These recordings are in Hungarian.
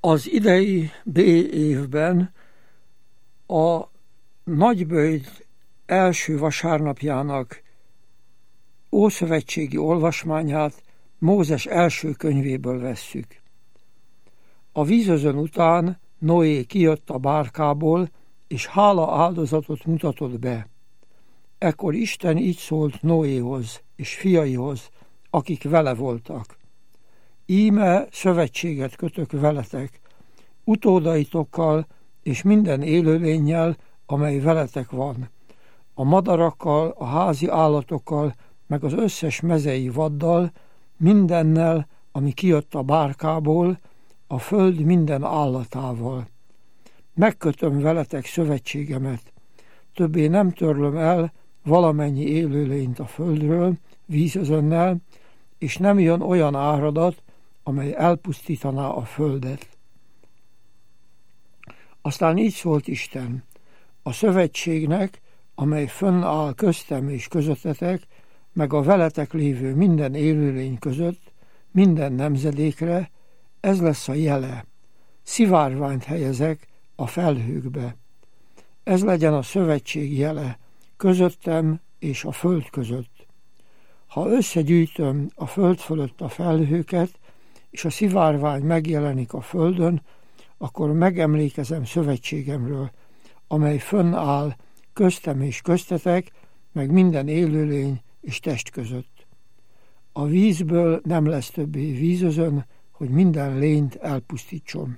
Az idei B évben a Nagyböjt első vasárnapjának ószövetségi olvasmányát Mózes első könyvéből vesszük. A vízözön után Noé kijött a bárkából, és hála áldozatot mutatott be. Ekkor Isten így szólt Noéhoz és fiaihoz, akik vele voltak. Íme szövetséget kötök veletek, utódaitokkal és minden élőlénnyel, amely veletek van, a madarakkal, a házi állatokkal, meg az összes mezei vaddal, mindennel, ami kijött a bárkából, a föld minden állatával. Megkötöm veletek szövetségemet, többé nem törlöm el valamennyi élőlényt a földről, vízözönnel, és nem jön olyan áradat, amely elpusztítaná a földet. Aztán így szólt Isten: a szövetségnek, amely fönnáll köztem és közöttetek, meg a veletek lévő minden élőlény között, minden nemzedékre, ez lesz a jele. Szivárványt helyezek a felhőkbe. Ez legyen a szövetség jele, közöttem és a föld között. Ha összegyűjtöm a föld fölött a felhőket, és a szivárvány megjelenik a földön, akkor megemlékezem szövetségemről, amely fönnáll köztem és köztetek, meg minden élőlény és test között. A vízből nem lesz többé vízözön, hogy minden lényt elpusztítson.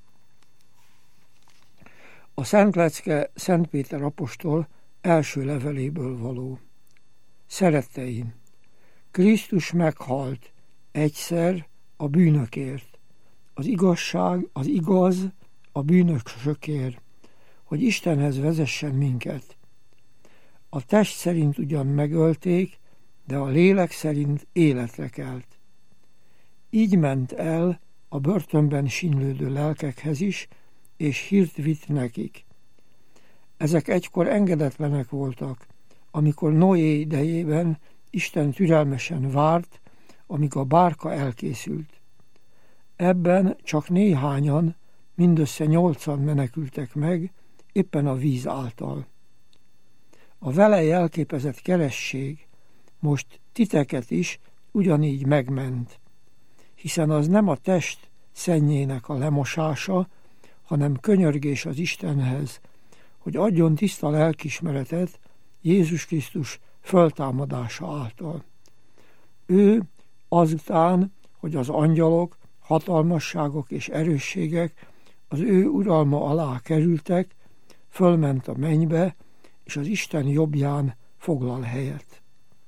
A Szent Lecke Szent Péter apostol első leveléből való. Szeretteim, Krisztus meghalt egyszer a bűnökért, az igazság, az igaz a bűnösökért, hogy Istenhez vezessen minket. A test szerint ugyan megölték, de a lélek szerint életre kelt. Így ment el a börtönben sínylődő lelkekhez is, és hírt vitt nekik. Ezek egykor engedetlenek voltak, amikor Noé idejében Isten türelmesen várt, amíg a bárka elkészült. Ebben csak néhányan, mindössze 8-an menekültek meg, éppen a víz által. A vele jelképezett keresztség most titeket is ugyanígy megment, hiszen az nem a test szennyének a lemosása, hanem könyörgés az Istenhez, hogy adjon tiszta lelkismeretet Jézus Krisztus föltámadása által. Ő azután, hogy az angyalok, hatalmasságok és erősségek az ő uralma alá kerültek, fölment a mennybe, és az Isten jobbján foglal helyet.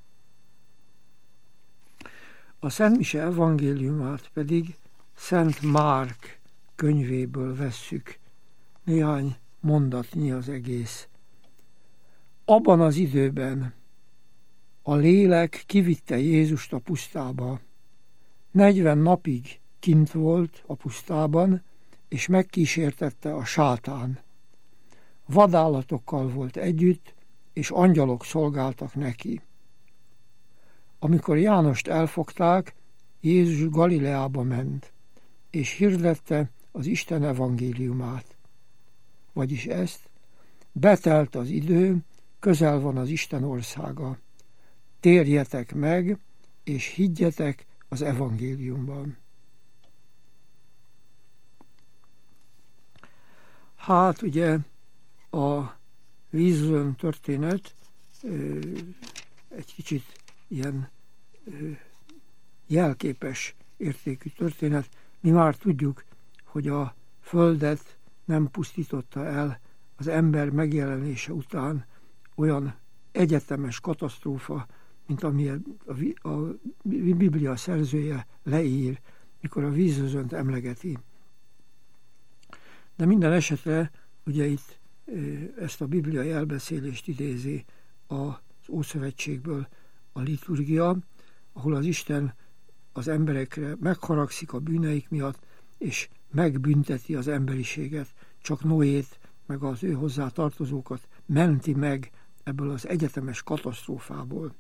A Szent Mise evangéliumát pedig Szent Márk könyvéből vesszük. Néhány mondatnyi az egész. Abban az időben a lélek kivitte Jézust a pusztába. 40 napig kint volt a pusztában, és megkísértette a sátán. Vadállatokkal volt együtt, és angyalok szolgáltak neki. Amikor Jánost elfogták, Jézus Galileába ment, és hirdette az Isten evangéliumát. Vagyis ezt: betelt az idő, közel van az Isten országa. Térjetek meg, és higgyetek az evangéliumban. Hát ugye a vízözön történet egy kicsit ilyen jelképes értékű történet. Mi már tudjuk, hogy a földet nem pusztította el az ember megjelenése után olyan egyetemes katasztrófa, mint amilyet a Biblia szerzője leír, mikor a vízözönt emlegeti. De minden esetre ugye itt ezt a bibliai elbeszélést idézi az Ószövetségből a liturgia, ahol az Isten az emberekre megharagszik a bűneik miatt, és megbünteti az emberiséget, csak Noét, meg az ő hozzá tartozókat menti meg ebből az egyetemes katasztrófából.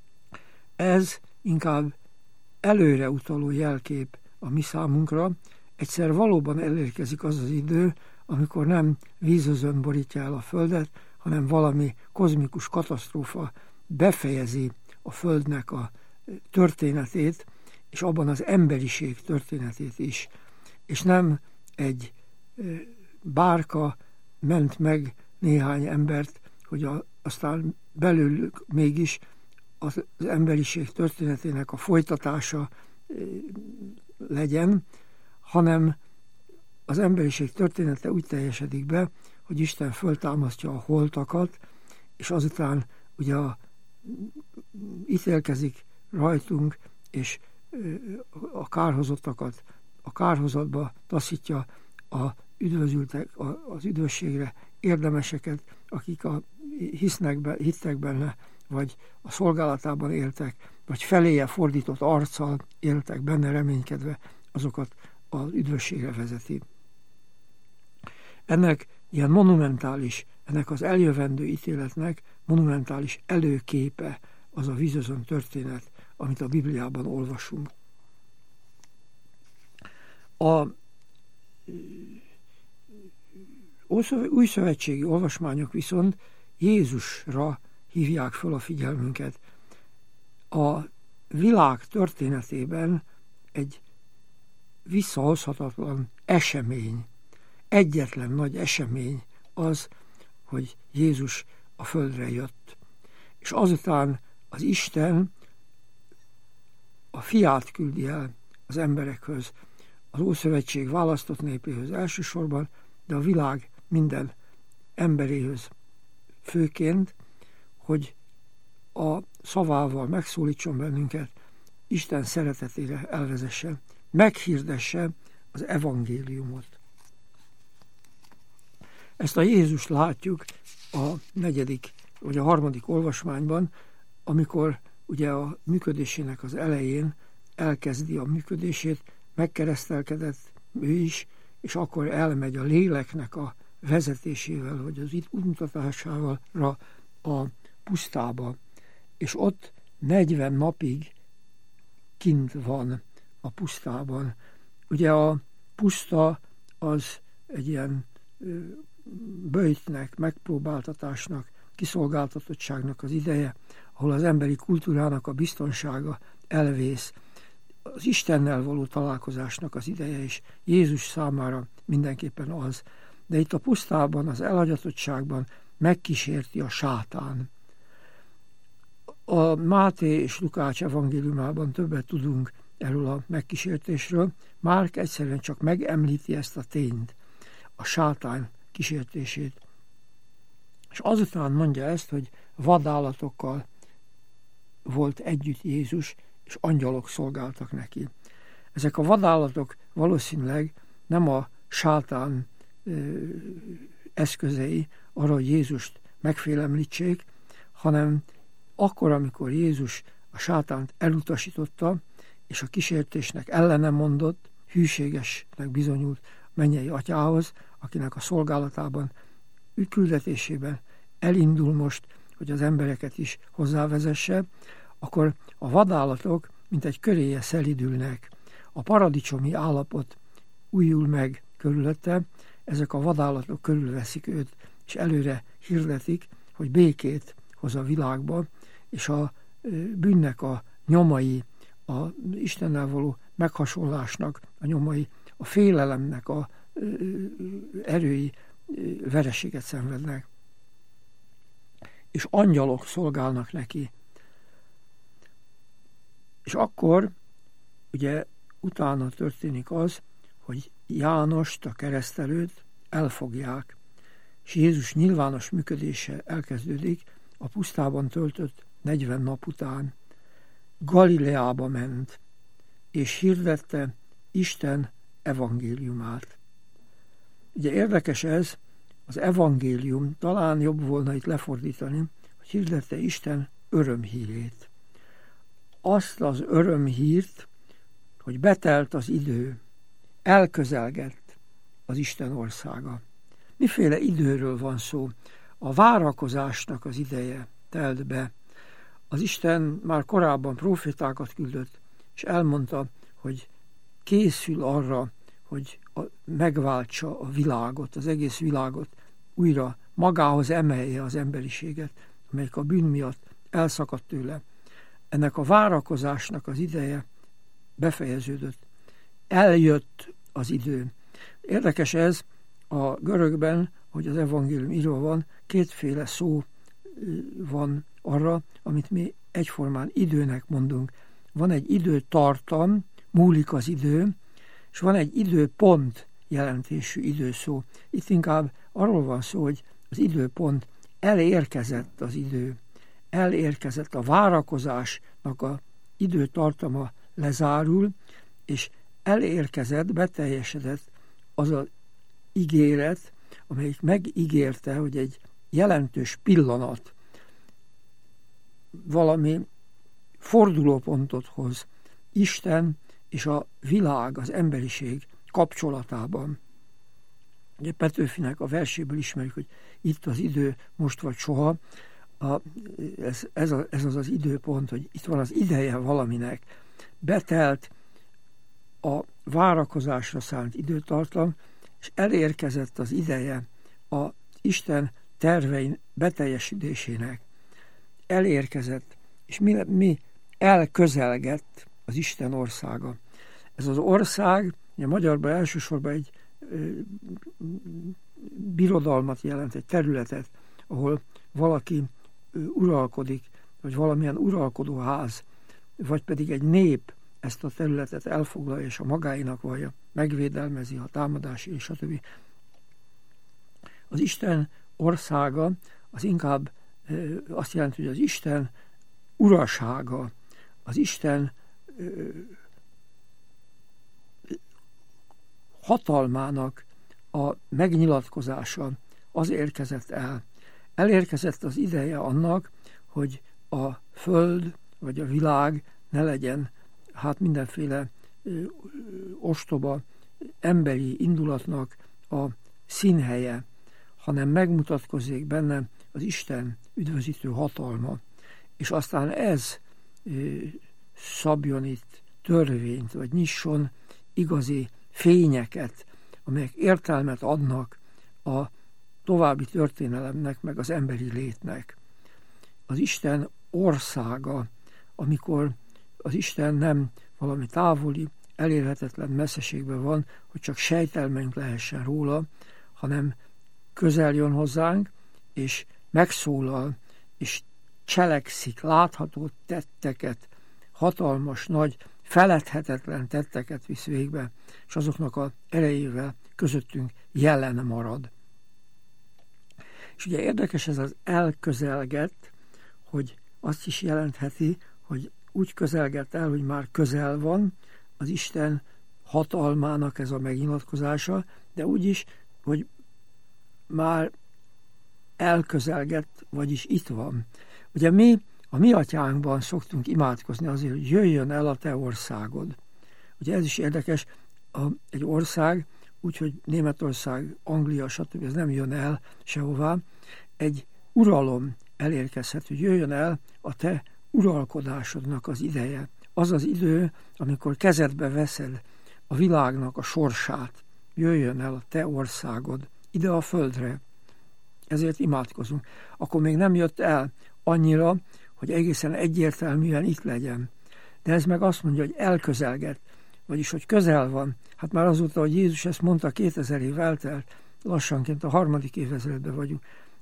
Ez inkább előre utaló jelkép a mi számunkra, egyszer valóban elérkezik az az idő, amikor nem vízözön borítja el a Földet, hanem valami kozmikus katasztrófa befejezi a Földnek a történetét, és abban az emberiség történetét is. És nem egy bárka ment meg néhány embert, hogy aztán belőlük mégis az emberiség történetének a folytatása legyen, hanem az emberiség története úgy teljesedik be, hogy Isten föltámasztja a holtakat, és azután ugye ítélkezik rajtunk, és a kárhozottakat a kárhozatba taszítja az üdvösségre érdemeseket, akik hittek benne, vagy a szolgálatában éltek, vagy feléje fordított arccal éltek benne reménykedve, azokat az üdvösségre vezeti. Ennek ilyen monumentális, ennek az eljövendő ítéletnek monumentális előképe az a vízözön történet, amit a Bibliában olvasunk. A újszövetségi olvasmányok viszont Jézusra hívják föl a figyelmünket. A világ történetében egy visszahozhatatlan esemény, egyetlen nagy esemény az, hogy Jézus a földre jött. És azután az Isten a fiát küldi el az emberekhöz, az Ószövetség választott népéhöz elsősorban, de a világ minden emberéhöz főként, hogy a szavával megszólítson bennünket, Isten szeretetére elvezesse, meghirdesse az evangéliumot. Ezt a Jézust látjuk a 4. vagy a 3. olvasmányban, amikor ugye a működésének az elején elkezdi a működését, megkeresztelkedett ő is, és akkor elmegy a léleknek a vezetésével, vagy az útmutatásával a pusztába, és ott 40 napig kint van a pusztában. Ugye a puszta az egy ilyen böjtnek, megpróbáltatásnak, kiszolgáltatottságnak az ideje, ahol az emberi kultúrának a biztonsága elvész, az Istennel való találkozásnak az ideje is Jézus számára mindenképpen az. De itt a pusztában, az elhagyatottságban megkísérti a sátán. A Máté és Lukács evangéliumában többet tudunk erről a megkísértésről. Márk egyszerűen csak megemlíti ezt a tényt, a sátán kísértését. És azután mondja ezt, hogy vadállatokkal volt együtt Jézus, és angyalok szolgáltak neki. Ezek a vadállatok valószínűleg nem a sátán eszközei arra, hogy Jézust megfélemlítsék, hanem akkor, amikor Jézus a sátánt elutasította, és a kísértésnek ellene mondott, hűségesnek bizonyult mennyei atyához, akinek a szolgálatában, küldetésében elindul most, hogy az embereket is hozzávezesse, akkor a vadállatok, mint egy köréje szelidülnek. A paradicsomi állapot újul meg körülötte, ezek a vadállatok körülveszik őt, és előre hirdetik, hogy békét hoz a világba, és a bűnnek a nyomai, a Istennel való meghasonlásnak a nyomai, a félelemnek a erői vereséget szenvednek. És angyalok szolgálnak neki. És akkor ugye utána történik az, hogy Jánost, a keresztelőt elfogják, és Jézus nyilvános működése elkezdődik a pusztában töltött 40 nap után. Galileába ment, és hirdette Isten evangéliumát. Ugye érdekes ez, az evangélium, talán jobb volna itt lefordítani, hogy hirdette Isten örömhírét. Azt az örömhírt, hogy betelt az idő, elközelgett az Isten országa. Miféle időről van szó? A várakozásnak az ideje telt be. Az Isten már korábban profétákat küldött, és elmondta, hogy készül arra, hogy megváltsa a világot, az egész világot, újra magához emelje az emberiséget, amelyik a bűn miatt elszakadt tőle. Ennek a várakozásnak az ideje befejeződött. Eljött az idő. Érdekes ez, a görögben, hogy az evangélium írva van, kétféle szó van arra, amit mi egyformán időnek mondunk. Van egy időtartam, múlik az idő, és van egy időpont jelentésű időszó. Itt inkább arról van szó, hogy az időpont elérkezett az idő, elérkezett a várakozásnak a időtartama lezárul, és elérkezett, beteljesedett az az ígéret, amelyik megígérte, hogy egy jelentős pillanat valami fordulópontot hoz Isten és a világ, az emberiség kapcsolatában. Ugye Petőfinek a verséből ismerjük, hogy itt az idő, most vagy soha. Ez az időpont, hogy itt van az ideje valaminek. Betelt a várakozásra szánt időtartam, és elérkezett az ideje az Isten tervein beteljesítésének. Elérkezett, és mi elközelgett az Isten országa. Ez az ország, a magyarban elsősorban egy birodalmat jelent, egy területet, ahol valaki uralkodik, vagy valamilyen uralkodóház, vagy pedig egy nép ezt a területet elfoglalja, és a magáinak vallja, megvédelmezi a támadás, és a többi. Az Isten országa az inkább azt jelenti, hogy az Isten urasága, az Isten hatalmának a megnyilatkozása az érkezett el. Elérkezett az ideje annak, hogy a föld vagy a világ ne legyen mindenféle ostoba emberi indulatnak a színhelye, hanem megmutatkozzék benne az Isten üdvözítő hatalma. És aztán ez szabjon itt törvényt, vagy nyisson igazi fényeket, amelyek értelmet adnak a további történelemnek, meg az emberi létnek. Az Isten országa, amikor az Isten nem valami távoli, elérhetetlen messzeségben van, hogy csak sejtelmünk lehessen róla, hanem közel jön hozzánk, és megszólal, és cselekszik, látható tetteket, hatalmas, nagy, feledhetetlen tetteket visz végbe, és azoknak az erejével közöttünk jelen marad. És ugye érdekes ez az elközelgett, hogy azt is jelentheti, hogy úgy közelgett el, hogy már közel van az Isten hatalmának ez a megnyilatkozása, de úgy is, hogy már elközelgett, vagyis itt van. Ugye mi a mi atyánkban szoktunk imádkozni azért, hogy jöjjön el a te országod. Ugye ez is érdekes, egy ország, úgyhogy Németország, Anglia, stb. Ez nem jön el sehová, egy uralom elérkezhet, hogy jöjjön el a te uralkodásodnak az ideje. Az az idő, amikor kezedbe veszed a világnak a sorsát, jöjjön el a te országod ide a földre. Ezért imádkozunk. Akkor még nem jött el annyira, hogy egészen egyértelműen itt legyen. De ez meg azt mondja, hogy elközelgett, vagyis hogy közel van. Hát már azóta, hogy Jézus ezt mondta, 2000 év eltelt, lassanként a 3. évezredben vagyunk.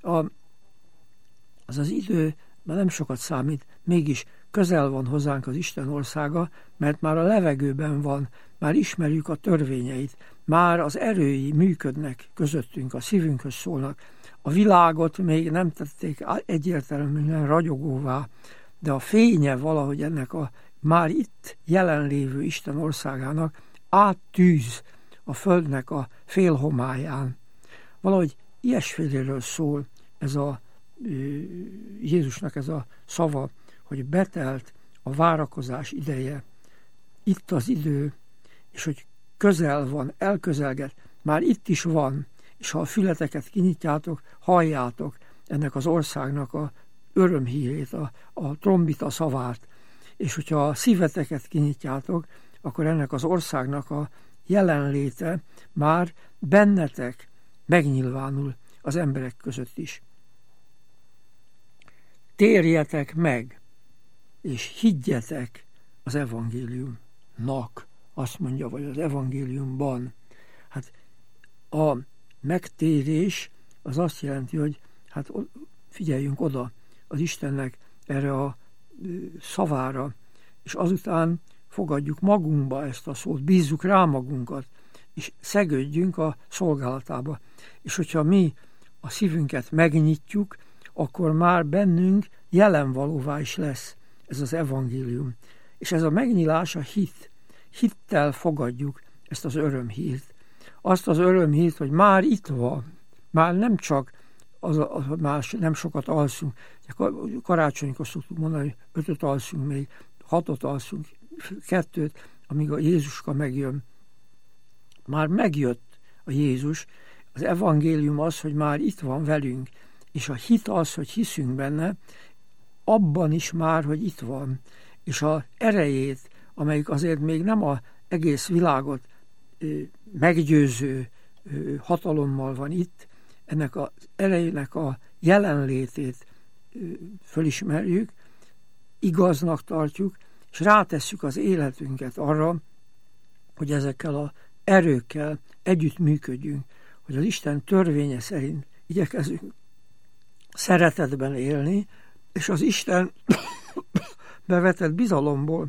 Az idő már nem sokat számít, mégis közel van hozzánk az Isten országa, mert már a levegőben van, már ismerjük a törvényeit, már az erői működnek közöttünk, a szívünkhöz szólnak. A világot még nem tették egyértelműen ragyogóvá, de a fénye valahogy ennek a már itt jelenlévő Isten országának áttűz a földnek a félhomályán. Valahogy ilyesféléről szól ez a Jézusnak ez a szava, hogy betelt a várakozás ideje, itt az idő, és hogy közel van, elközelget, már itt is van, és ha a fületeket kinyitjátok, halljátok ennek az országnak a örömhírét, a trombita szavát, és hogyha a szíveteket kinyitjátok, akkor ennek az országnak a jelenléte már bennetek megnyilvánul az emberek között is. Térjetek meg, és higgyetek az evangéliumnak, azt mondja, vagy az evangéliumban. Hát a megtérés az azt jelenti, hogy hát figyeljünk oda az Istennek erre a szavára, és azután fogadjuk magunkba ezt a szót, bízzuk rá magunkat, és szegődjünk a szolgálatába. És hogyha mi a szívünket megnyitjuk, akkor már bennünk jelenvalóvá is lesz ez az evangélium. És ez a megnyilás a hit. Hittel fogadjuk ezt az örömhírt. Azt az örömhírt, hogy már itt van, már nem csak már nem sokat alszunk. Karácsonykor szoktuk mondani, 5-öt alszunk még, 6-ot alszunk, 2-t, amíg a Jézuska megjön. Már megjött a Jézus. Az evangélium az, hogy már itt van velünk, és a hit az, hogy hiszünk benne, abban is már, hogy itt van. És az erejét, amelyik azért még nem az egész világot meggyőző hatalommal van itt, ennek az erejének a jelenlétét fölismerjük, igaznak tartjuk, és rátesszük az életünket arra, hogy ezekkel az erőkkel együtt működjünk, hogy az Isten törvénye szerint igyekezzünk szeretetben élni, és az Isten bevetett bizalomból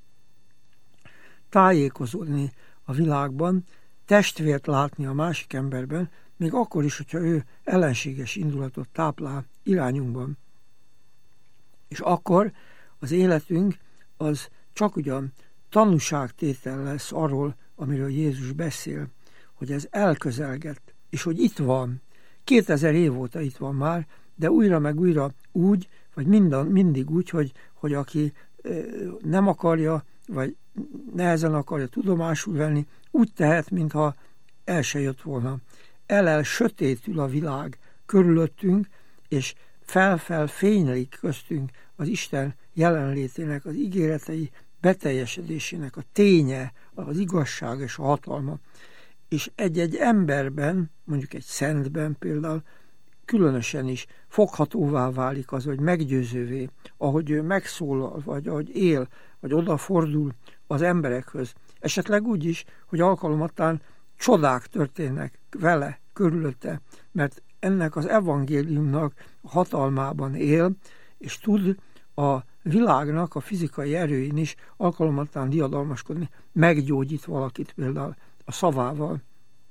tájékozódni a világban, testvért látni a másik emberben, még akkor is, hogyha ő ellenséges indulatot táplál irányunkban. És akkor az életünk az csak ugyan tanúságtétel lesz arról, amiről Jézus beszél, hogy ez elközelgett, és hogy itt van. 2000 év óta itt van már, de újra meg újra úgy, vagy mindig úgy, hogy aki nem akarja, vagy nehezen akarja tudomásul venni, úgy tehet, mintha el se jött volna. Sötétül a világ körülöttünk, és fel fénylik köztünk az Isten jelenlétének, az ígéretei beteljesedésének a ténye, az igazság és a hatalma. És egy emberben, mondjuk egy szentben például, különösen is foghatóvá válik az, hogy meggyőzővé, ahogy ő megszólal, vagy ahogy él, vagy odafordul az emberekhöz. Esetleg úgy is, hogy alkalomattán csodák történnek vele, körülötte, mert ennek az evangéliumnak hatalmában él, és tud a világnak a fizikai erőin is alkalomattán diadalmaskodni, meggyógyít valakit például a szavával.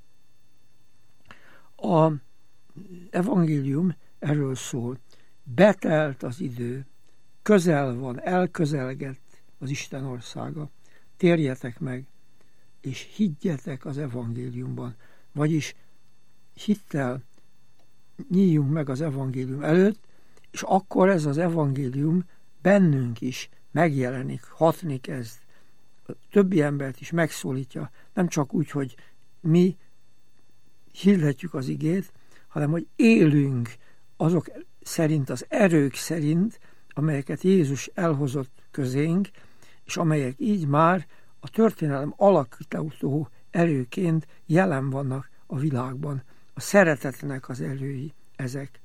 A evangélium erről szól. Betelt az idő, közel van, elközelgett az Isten országa. Térjetek meg, és higgyetek az evangéliumban. Vagyis hittel nyíljunk meg az evangélium előtt, és akkor ez az evangélium bennünk is megjelenik, hatni kezd. A többi embert is megszólítja, nem csak úgy, hogy mi hirdetjük az igét, hanem hogy élünk azok szerint, az erők szerint, amelyeket Jézus elhozott közénk, és amelyek így már a történelem alakító erőként jelen vannak a világban. A szeretetnek az erői ezek.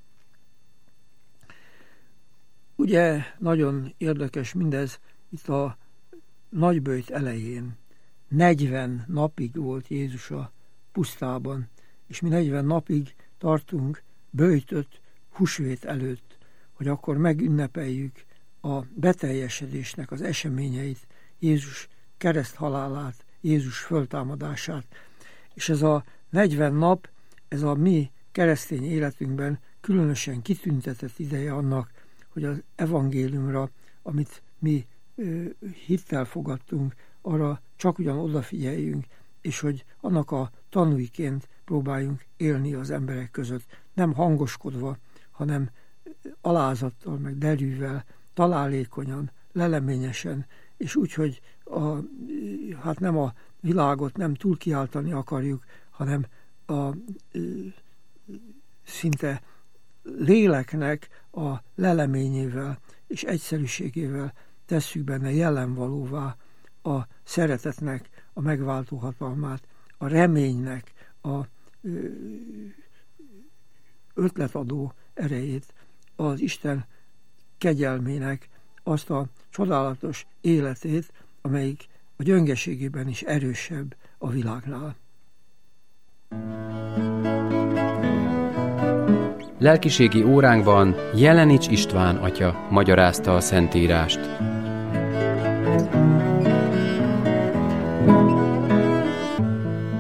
Ugye nagyon érdekes mindez itt a nagyböjt elején. 40 napig volt Jézus a pusztában, és mi 40 napig tartunk böjtöt húsvét előtt, hogy akkor megünnepeljük a beteljesedésnek az eseményeit, Jézus kereszthalálát, Jézus föltámadását. És ez a 40 nap, ez a mi keresztény életünkben különösen kitüntetett ideje annak, hogy az evangéliumra, amit mi hittel fogadtunk, arra csak ugyan odafigyeljünk, és hogy annak a tanúiként próbáljunk élni az emberek között, nem hangoskodva, hanem alázattal, meg derűvel, találékonyan, leleményesen, és úgy, hogy hát nem a világot nem túl kiáltani akarjuk, hanem a szinte léleknek a leleményével és egyszerűségével tesszük benne jelenvalóvá a szeretetnek, a megváltó hatalmát, a reménynek, a ötletadó erejét, az Isten kegyelmének azt a csodálatos életét, amelyik a gyöngeségében is erősebb a világnál. Lelkiségi óránkban Jelenics István atya magyarázta a Szentírást.